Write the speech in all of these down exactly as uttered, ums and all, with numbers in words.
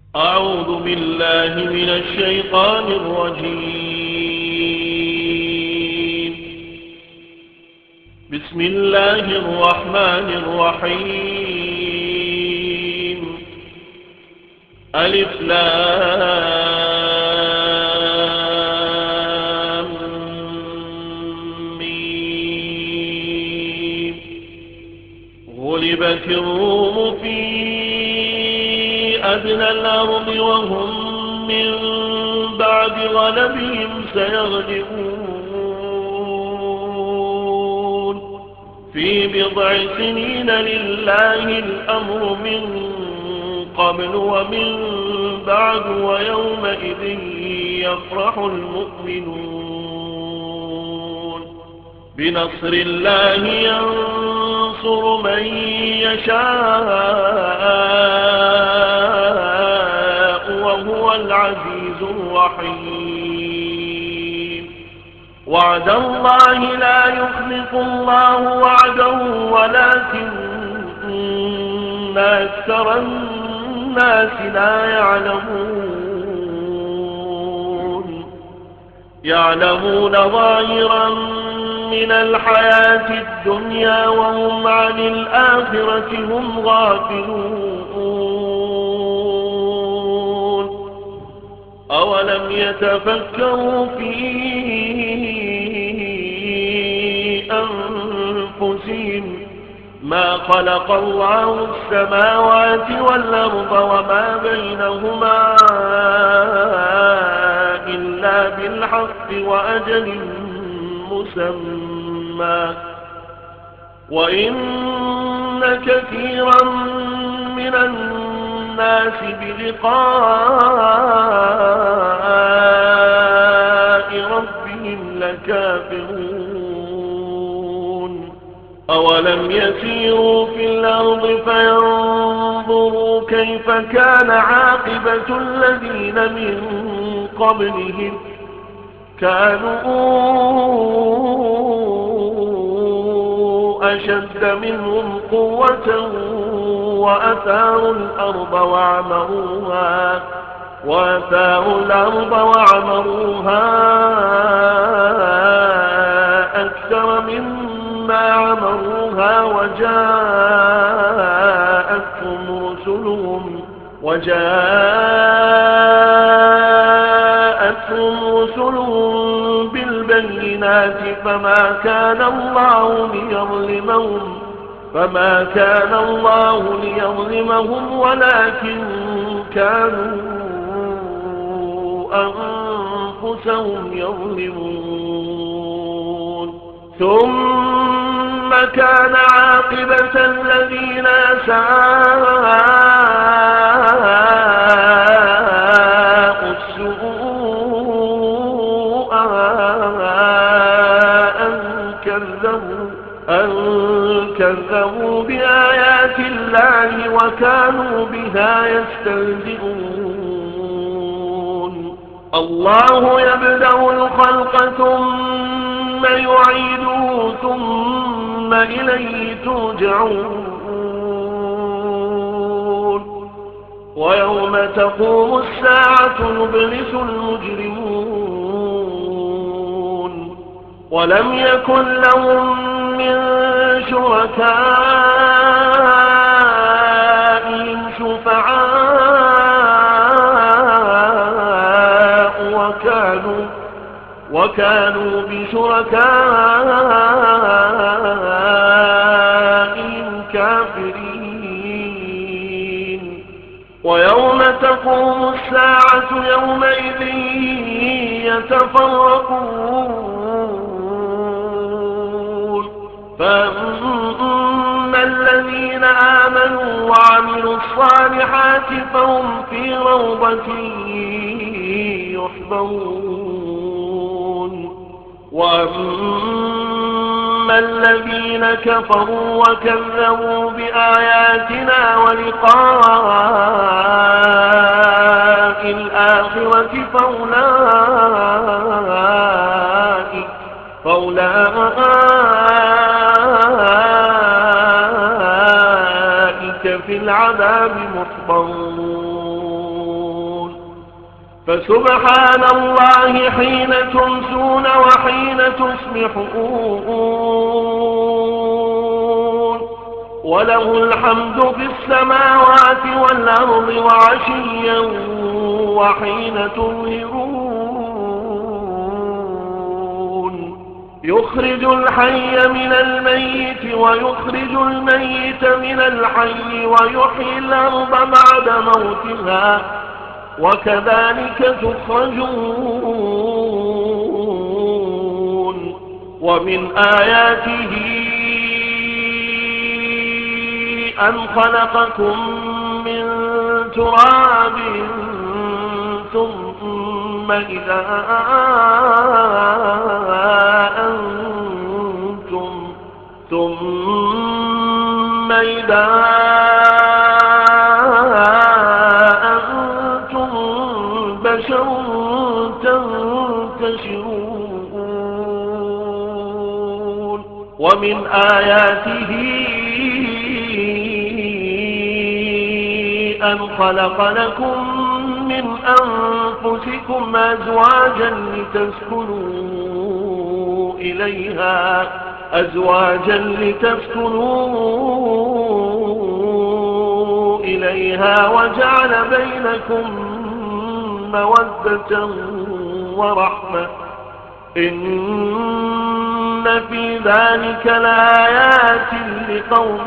أعوذ بالله من الشيطان الرجيم. بسم الله الرحمن الرحيم. ألف لام ميم. غلبت الروم في أدنى الأرض وهم من بعد غلبهم سيغلبون في بضع سنين لله الأمر من قبل ومن بعد ويومئذ يفرح المؤمنون بنصر الله ينصر من يشاء وهو العزيز الرحيم. وعد الله لا يخلف الله وعده ولكن أكثر الناس لا يعلمون يعلمون ظاهرا من الحياة الدنيا وهم عن الآخرة هم غافلون. أولم يتفكروا في أنفسهم ما خلق الله السماوات والأرض وما بينهما إلا بالحق وأجل مسمى وإن كثيرا من الناس بلقاء ربهم لكافرون. أولم يسيروا في الأرض فينظروا كيف كان عاقبة الذين من قبلهم كانوا أشد منهم قوة وأثاروا الأرض وعمروها وأثاروا الأرض وعمروها أكثر مما عمروها وجاءتهم رسلهم وجاءتهم رسلهم بالبينات فما كان الله ليظلمهم فما كان الله ليظلمهم ولكن كانوا أنفسهم يظلمون. ثم كان عاقبة الذين أساءوا السوء أن كذبوا أن كذبوا بآيات الله وكانوا بها يستهزئون. الله يبدأ الخلق ثم يعيده ثم إليه ترجعون. ويوم تقوم الساعة يبلس المجرمون ولم يكن لهم من شركائهم شفعاء وكانوا وكانوا بشركائهم كافرين. ويوم تقوم الساعة يومئذ يتفرقون فأما الذين آمنوا وعملوا الصالحات فهم في روضة يحبرون. وأما الذين كفروا وكذبوا بآياتنا ولقاء الآخرة فأولئك فأولئك في العذاب محضرون. فسبحان الله حين تمسون وحين تصبحون وله الحمد في السماوات والأرض وعشيا وحين تظهرون يخرج الحي من الميت ويخرج الميت من الحي ويحيي الأرض بعد موتها وكذلك تخرجون ومن آياته أن خلقكم من تراب ثم إذا أنتم ثم إذا أنتم بشر تنتشرون ومن آياته أن خلق لكم من أنفسكم أزواجا لتسكنوا إليها أزواجا لتسكنوا إليها وجعل بينكم مودة ورحمة إن في ذلك لآيات لقوم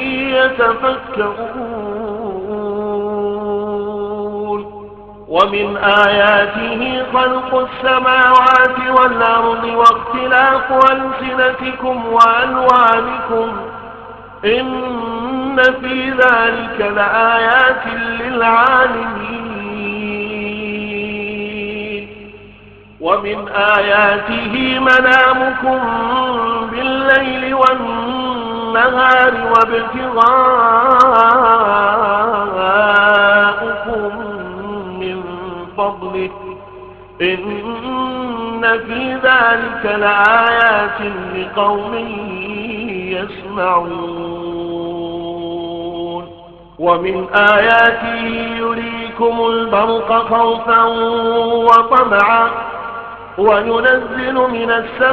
يتفكرون ومن آياته خلق السماوات والأرض واختلاف ألسنتكم وألوانكم إن في ذلك لآيات للعالمين ومن آياته منامكم بالليل والنهار وابتغاؤكم من فضله إن في ذلك لآيات لقوم يسمعون ومن آياته يريكم البرق خوفا وطمعا وينزل من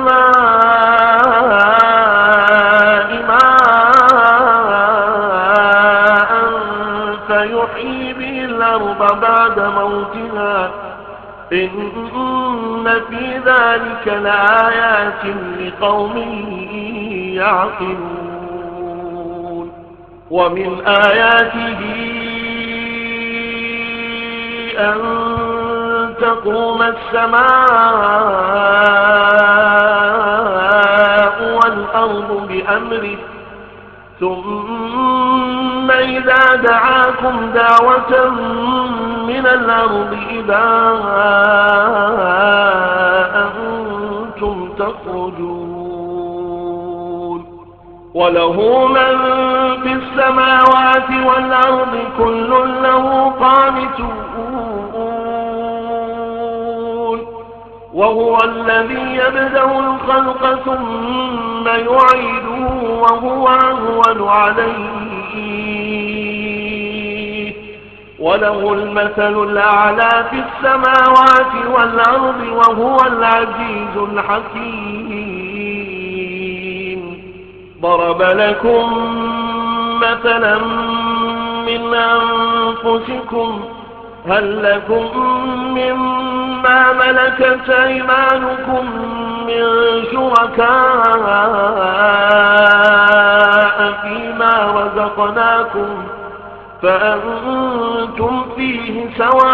السماء ماء فيحيي به الأرض بعد موتها إن في ذلك لآيات لقوم يعقلون ومن آياته أن تقوم السماء والأرض بأمره ثم إذا دعاكم دعوة من الأرض إذا أنتم تخرجون وله من في السماوات والأرض كل له قانتون وهو الذي يبدأ الخلق ثم يعيده وهو أهون عليه وله المثل الأعلى في السماوات والأرض وهو العزيز الحكيم ضرب لكم مثلا من أنفسكم هل لكم مما ملكت أيمانكم من شركاء فيما رزقناكم فأنتم فيه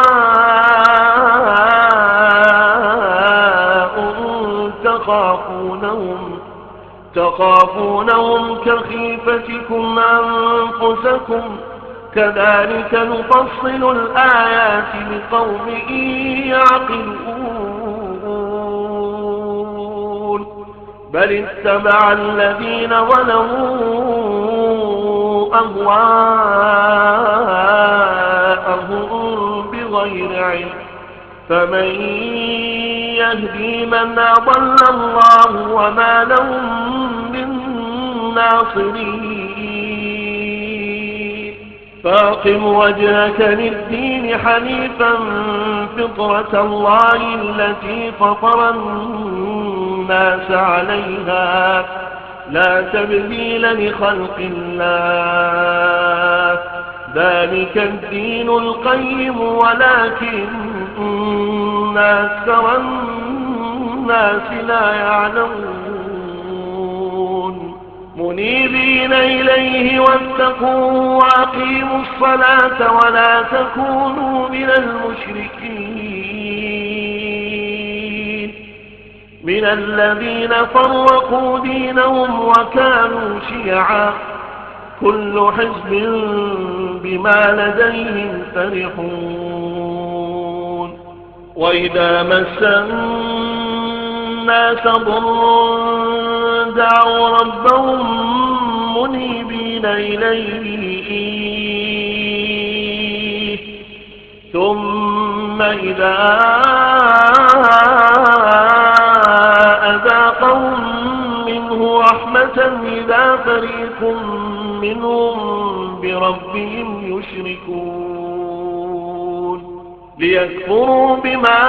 سواء تخافونهم تخافونهم كخيفتكم أنفسكم كذلك نفصل الآيات لقوم يعقلون بل اتبع الذين ظلموا أهواءهم بغير علم فمن يهدي من أضل الله وما لهم من ناصرين فاقم وجهك للدين حنيفا فطرة الله التي فطر الناس عليها لا تبديل لخلق الله ذلك الدين القيم ولكن أكثر الناس لا يعلمون منيبين إليه واتقوا وأقيموا الصلاة ولا تكونوا من المشركين من الذين فرقوا دينهم وكانوا شيعا كل حزب بما لديهم فرحون وإذا مس الناس ضر دعوا ربهم منيبين إليه ثم إذا أذاقهم منه رحمة إذا فريق منهم بربهم يشركون ليكفروا بما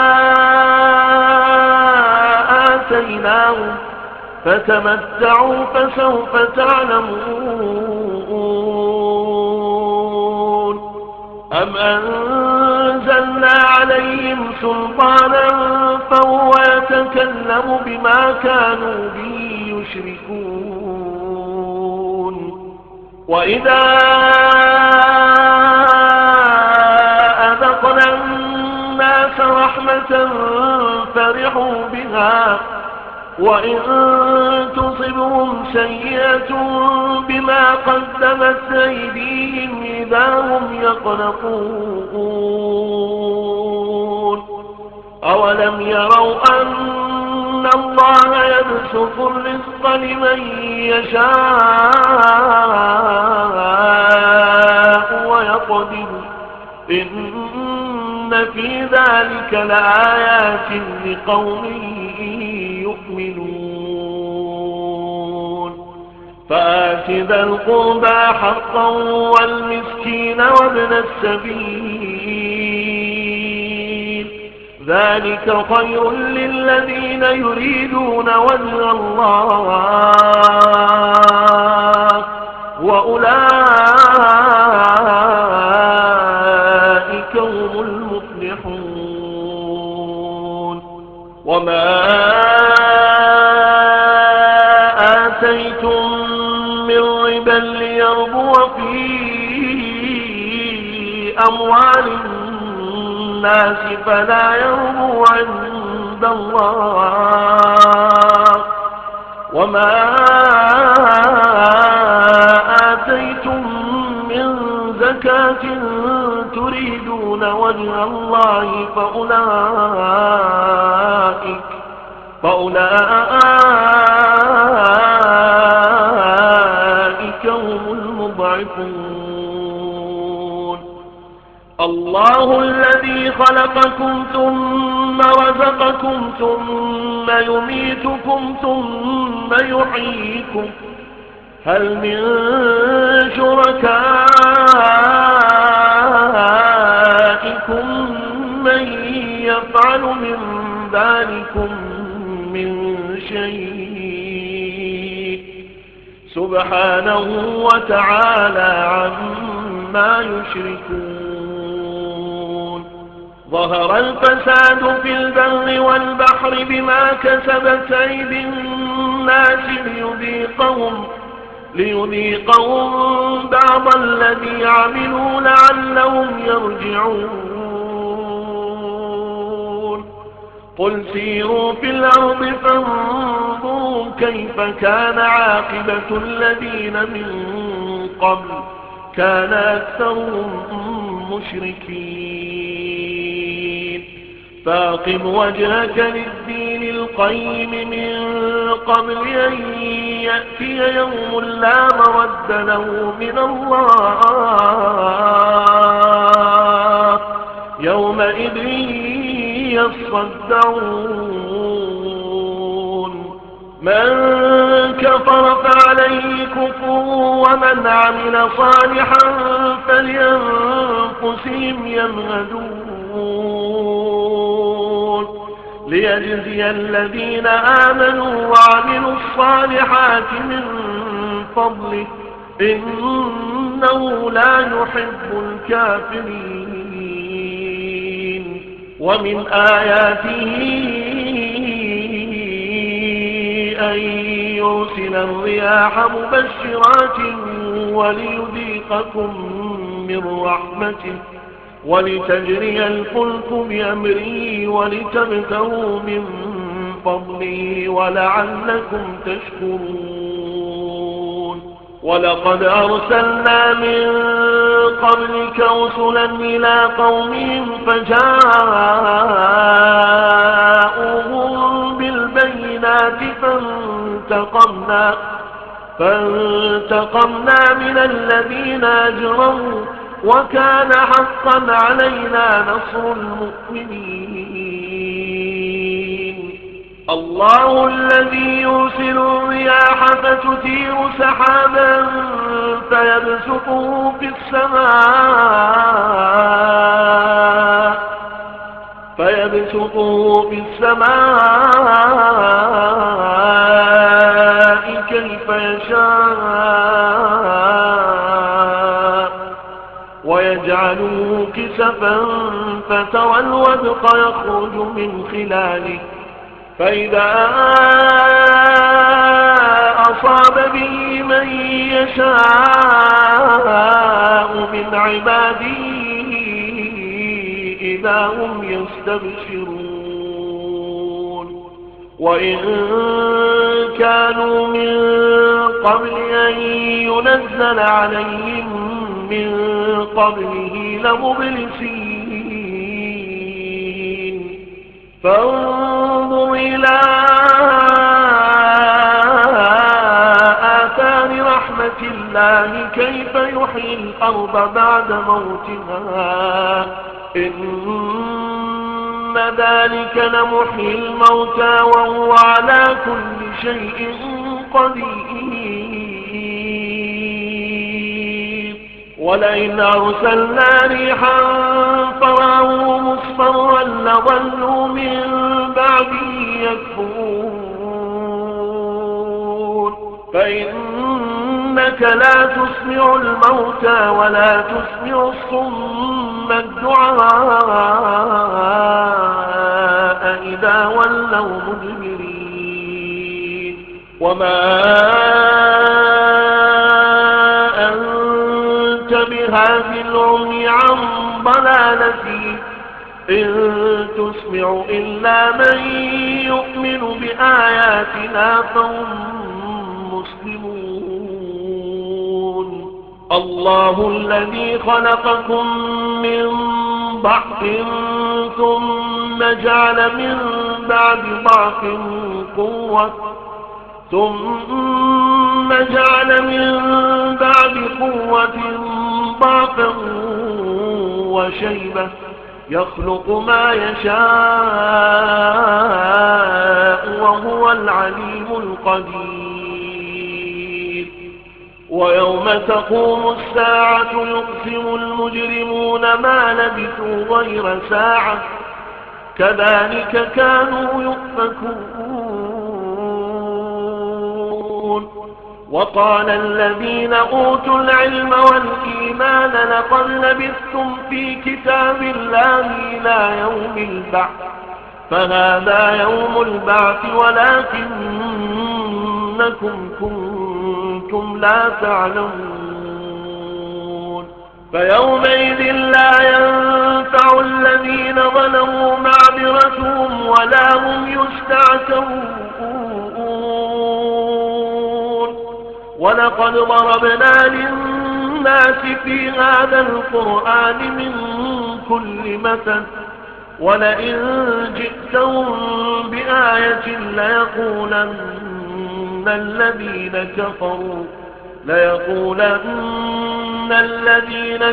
آتيناهم فتمتعوا فسوف تعلمون أم أنزلنا عليهم سلطانا فهو يتكلم بما كانوا به يشركون وإذا أذقنا الناس رحمة فرحوا بها وإن تصبهم سيئة بما قدمت أيديهم إذا هم يقنطون أولم يروا أن الله يبسط الرزق لمن يشاء ويقدر إن في ذلك لآيات لقوم يؤمنون فآت ذا القربى حقا والمسكين وابن السبيل ذلك خير للذين يريدون وجه الله وأولئك هم المفلحون وما آتيتم من ربا ليربو في أموال الناس فلا يربو عند الله وما آتيتم من زكاة تريدون وجه الله فأولئك فأولئك هم المضعفون الله الذي خلقكم ثم رزقكم ثم يميتكم ثم يحييكم هل من شركائكم من يفعل من ذلكم من شيء سبحانه وتعالى عما يشركون ظهر الفساد في البر والبحر بما كسبت أيدي الناس ليذيقهم ليذيقهم بعض الذي عملوا لعلهم يرجعون قل سيروا في الأرض فانظروا كيف كان عاقبة الذين من قبل كان أكثرهم مشركين فاقم وجهك للدين القيم من قبل أن يأتي يوم لا مرد له من الله يومئذ يصدعون من كفر فعليه كفره ومن عمل صالحا فلينفسهم يمهدون ليجزي الذين آمنوا وعملوا الصالحات من فضله إنه لا يحب الكافرين. ومن آياته أن يرسل الرياح مبشرات وليذيقكم من رحمته ولتجري الفلك بأمره ولتبتغوا من فضله ولعلكم تشكرون. ولقد أرسلنا من قبلك رسلا إلى قومهم فجاءوهم بالبينات فانتقمنا فانتقمنا من الذين أجرموا وكان حقا علينا نصر المؤمنين. الله الذي يرسل الرياح فتثير سحابا فيبسطه في السماء فيبسطه في السماء كيف يشاء ويجعله كسفا فترى الودق يخرج من خلاله فإذا أصاب به من يشاء من عباده إذا هم يستبشرون. وإن كانوا من قبل أن ينزل عليهم من قبله لمبلسين. فانظر إلى آثار رحمة الله كيف يحيي الأرض بعد موتها إن ذلك لمحيي الموتى وهو على كل شيء قدير. ولئن أرسلنا ريحا فرأوه مصفرا لظلوا من بعده يكفرون. فإنك لا تسمع الموتى ولا تسمع الصم الدعاء إذا ولوا مدبرين. وما أنت بهاد العمي عن ضلالته إن تسمع إلا من يؤمن بآياتنا فهم مسلمون. الله الذي خلقكم من ضعف ثم جعل من بعد ضعف قوة ثم جعل من بعد قوة ضعفا وشيبة يخلق ما يشاء وهو العليم القدير. ويوم تقوم الساعة يقسم المجرمون ما لبثوا غير ساعة كذلك كانوا يؤفكون. وقال الذين أوتوا العلم والإيمان لقد لبثتم في كتاب الله إلى يوم البعث فهذا يوم البعث ولكنكم كنتم لا تعلمون. فيومئذ لا ينفع الذين ظلموا معذرتهم ولا هم يستعتبون. ولقد ضربنا للناس في هذا القرآن من كل مثل ولئن جئتهم بآية ليقولن الذين كفروا ليقولن الذين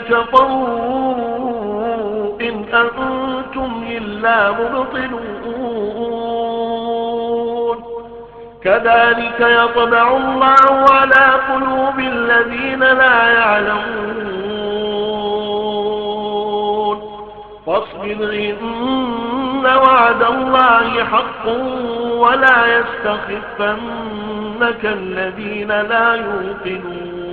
كفروا إن أنتم إلا مبطلون. كذلك يطبع الله على قلوب الذين لا يعلمون فاصبر إن وعد الله حق ولا يستخفنك الذين لا يوقنون